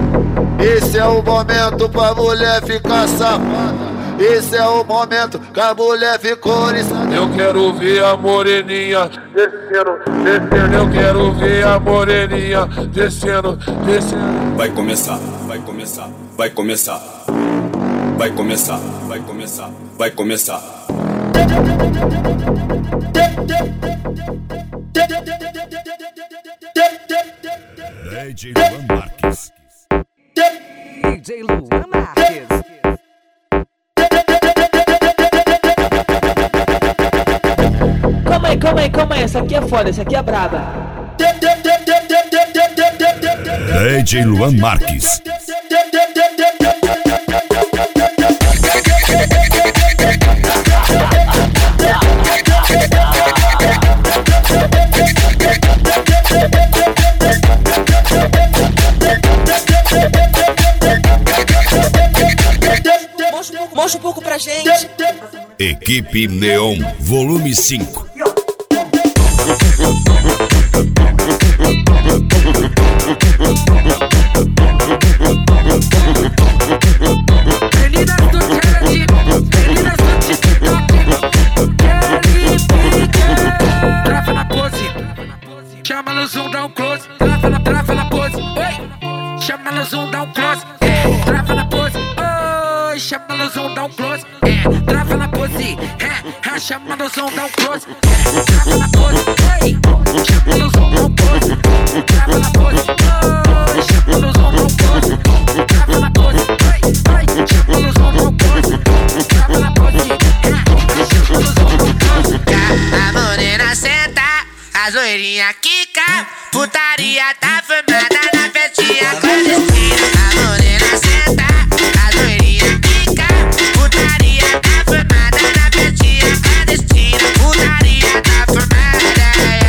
Esse é o momento pra mulher ficar safada. Esse é o momento que a mulher ficou liçada. Eu quero ver a moreninha descendo, descendo. Eu quero ver a moreninha descendo, descendo. Vai começar, vai começar, vai começar. Vai começar, vai começar, vai começar. DJ Luan Marques. DJ Luan Marques. Calma aí, essa aqui é foda, essa aqui é braba. DJ Luan Marques. Mostra um pouco pra gente. Equipe Neon, volume 5. Meninas do challenge, meninas do TikTok, querem ficar. Trava na pose, chama no zoom, dá um close. Trava na pose, oi. Chama no zoom, dá um close. Trava na pose, oi. Chama no zoom, dá um close. Trava na pose, chama no zoom, dá um close. Trava na pose, oi. Chama no zoom, dá um close. Trava na pose, oi. Chama no zoom, dá um close. Trava na pose, oi. Chama no zoom, dá um close. Trava na pose, chama no zoom, dá um close. A morena senta, a zoeirinha quica, putaria tá formada na festinha clandestina. A morena senta, a zoeirinha quica, putaria tá formada na festinha clandestina. Putaria tá formada,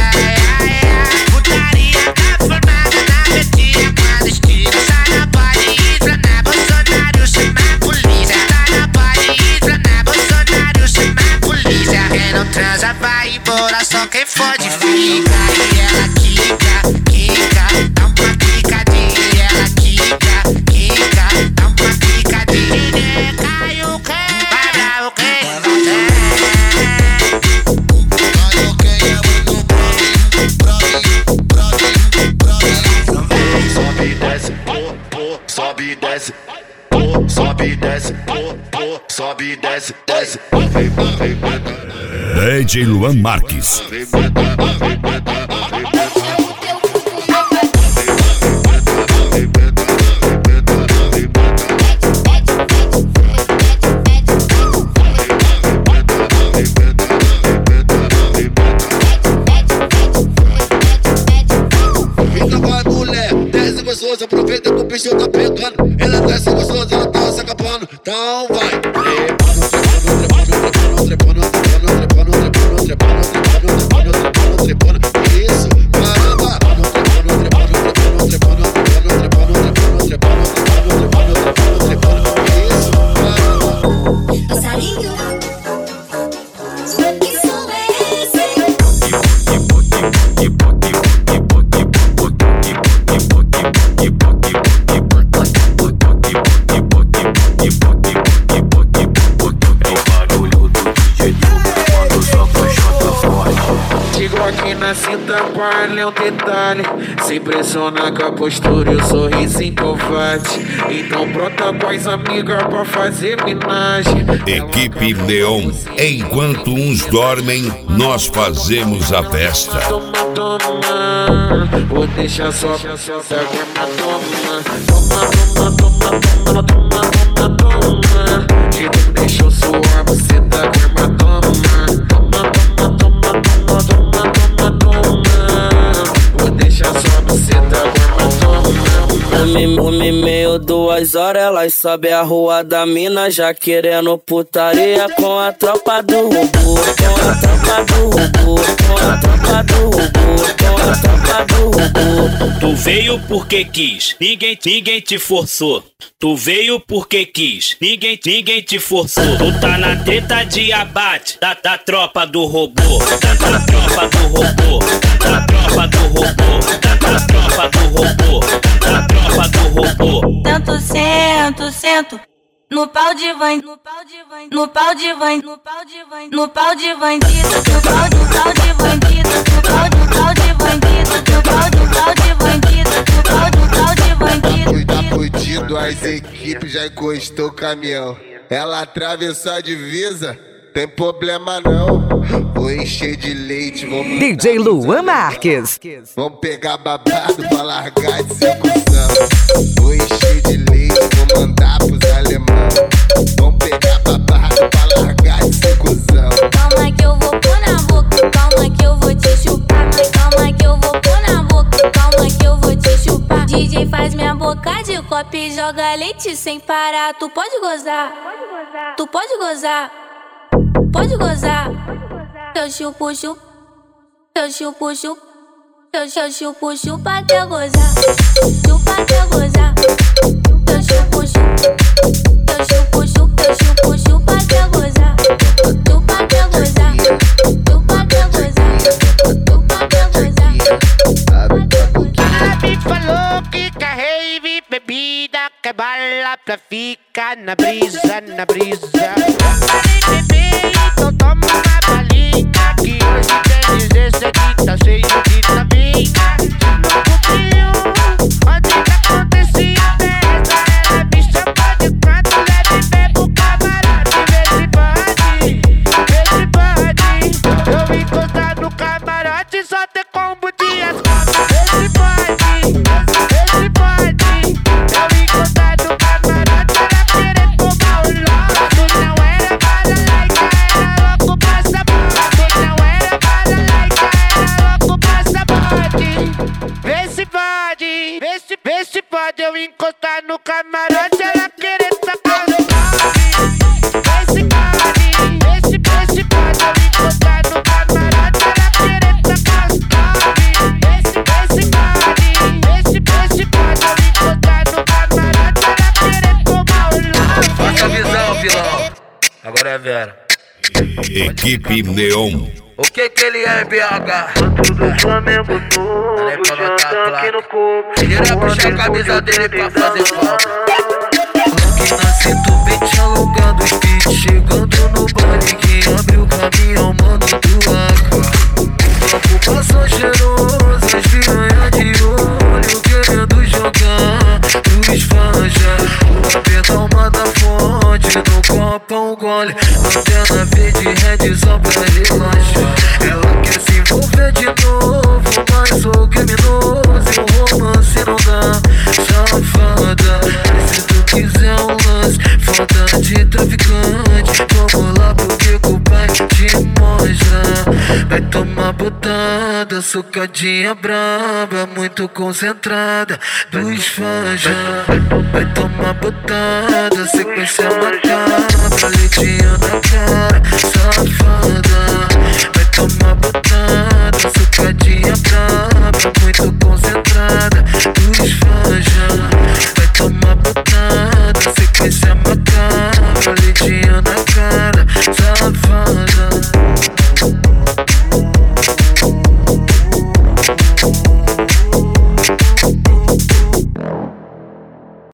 putaria tá formada na festinha clandestina. Tá na pode explanar, Bolsonaro chama a polícia. Tá na pode explanar, Bolsonaro chama a polícia. Quem não transa vai embora, só quem fode fica. E ela quica, dá uma clicadinha. E ela quica, dá uma clicadinha. Caiu quem? Vai bravo quem? Caiu quem é muito Sobe e desce, sobe e desce, sobe e desce, sobe e desce, desce. DJ Luan Marques. Então vai mulher, desce gostoso, aproveita que o bicho tá pegando. Ela desce gostoso, ela tá se acabando. Então vai. Isso, caramba. Passarinho, que som é esse? Digo aqui na cinta, palha é um detalhe. Se impressiona com a postura e o sorrisinho covarde. Então brota com as amigas pra fazer minagem. Equipe Neon, enquanto uns dormem, nós fazemos a festa. Toma, vou deixar só essa grama. Toma. Que tu deixou suar, você tá grama. Toma. Vou deixar só você tá grama. Uma e meia, 2 horas, elas sobem a rua da mina, já querendo putaria com a tropa do robô. Com a tropa do robô, com a tropa do robô, com a tropa do robô. Tu veio porque quis, ninguém te forçou. Tu veio porque quis, ninguém te forçou. Tu tá na treta de abate da tropa do robô. Da tropa do robô, da tropa do robô, da tropa do robô. da tropa do robô. Sento, sento, sento. No pau de van, no pau de van, no pau de van, no pau de van, no pau de bandido, no pau de bandido, no pau de bandido, no pau de bandido, no pau de bandido. Cuida fudido, as equipes já encostou o caminhão. Ela atravessou a divisa, tem problema não. Vou encher de leite, vamos DJ Luan Marques. Vamos pegar babado pra largar de execução. Vou encher de leite, vou mandar pros alemão. Vamos pegar babado pra largar de execução. Calma que eu vou pôr na boca, calma que eu vou te chupar. Calma que eu vou pôr na boca, calma que eu vou te chupar. DJ faz minha boca de copo e joga leite sem parar. Tu pode gozar, tu pode gozar, pode gozar. Eu chupo, chupo, eu chupo, chupo, eu chupo, chupa até gozar, chupa até gozar. Eu chupo, chupo, eu chupo, chupo, eu chupo, chupa até gozar, chupa até gozar, chupa até gozar, chupa até gozar. Ela me falou que quer rave, bebida, quer bala pra ficar na brisa, na brisa. Parei de beber, então toma uma balinha, que hoje tem 17 tá cheio de tavinha. Onde que acontecia a festa, ela me chamou de canto, leve bebo camarote, vê se pode, vê se pode. Eu encostar no camarote, só ter combo de asfalto, vê se pode, vê se pode. Eu encostar no camarote, ela querer tomar o lote. Não era bala laica, era louco pra sabor. Não era bala laica, era louco pra sabor. Vê se pode, vê se pode. Eu encostar no camarote, ela querer sacar o toque. Vê se pode, vê se pode. Eu encostar no camarote, ela querer sacar o toque. Vê se pode, vê se pode. Eu encostar no camarote, ela querer tomar o lote. Faça a visão, vilão. Agora é Vera. Equipe Neon. O que ele é, BH? Do Flamengo novo, já aqui no corpo. Tira puxa a camisa dele pra fazer falta. Aqui na cinto, pente alongado, os beats chegando no baile. Quem abre o caminho, mano do Aqua. Papo passou cheiroso, as piranha de olho querendo jogar pros fanja. Aperta uma da fonte, no copo um gole. Antena verde, red só pra relaxar. Ela quer se envolver de novo, mas sou criminoso e o romance não dá. Safada, se tu quiser um lance, falta de traficante. Vamos lá porque o pai te mostra. Vai tomar botada, socadinha braba, muito concentrada dos fãs já. Vai tomar botada, sequência macabra, leitinho na cara, safada.